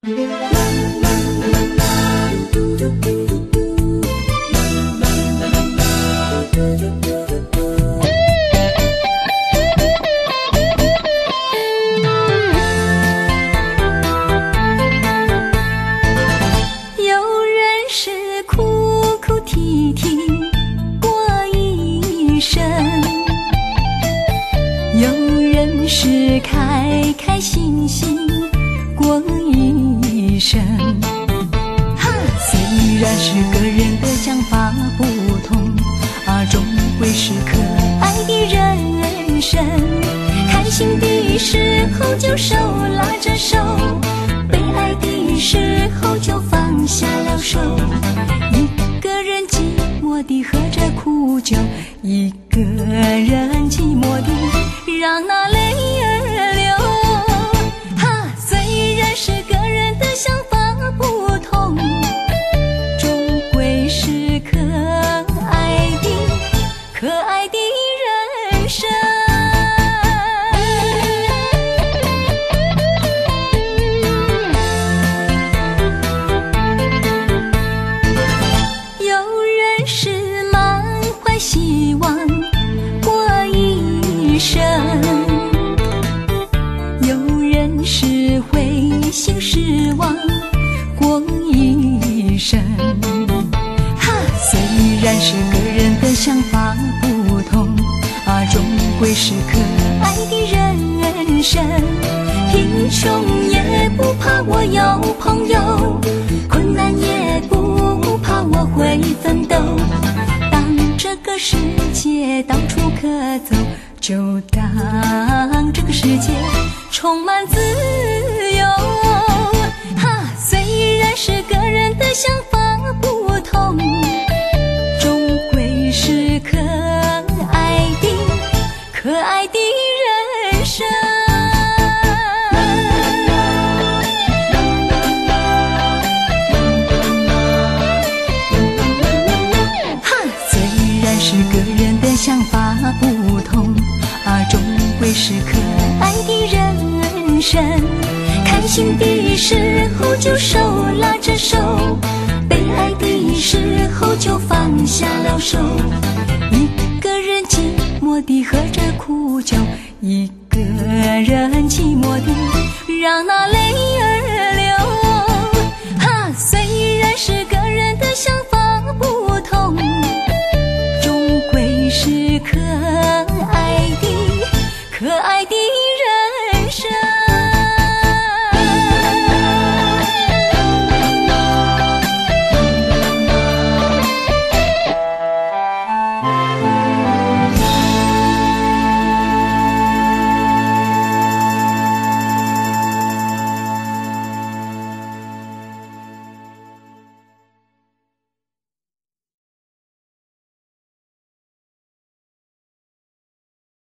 是开开心心过一生。虽然是个人的想法不同终归是可爱的人生。开心的时候就手拉着手，悲哀的时候就放下了手。一个人寂寞地喝着苦酒，一个人寂寞地让那泪儿流。虽然是个人的想法不同，终归是可爱的人生。有人是满怀希望过一生，有人是灰心失望过一生。虽然是个人的想法不同终归是可爱的人生。贫穷也不怕我有朋友，困难也不怕我会奋斗。当这个世界到处可走，就当这个世界充满自由。虽然是个人的想法不同，终归是可爱的人生。虽然是个人的想法不同终归是可爱的人生。开心的时候就手拉着手，悲哀的时候就放下了手。一个人寂寞地喝着苦酒，一个人寂寞地让那泪儿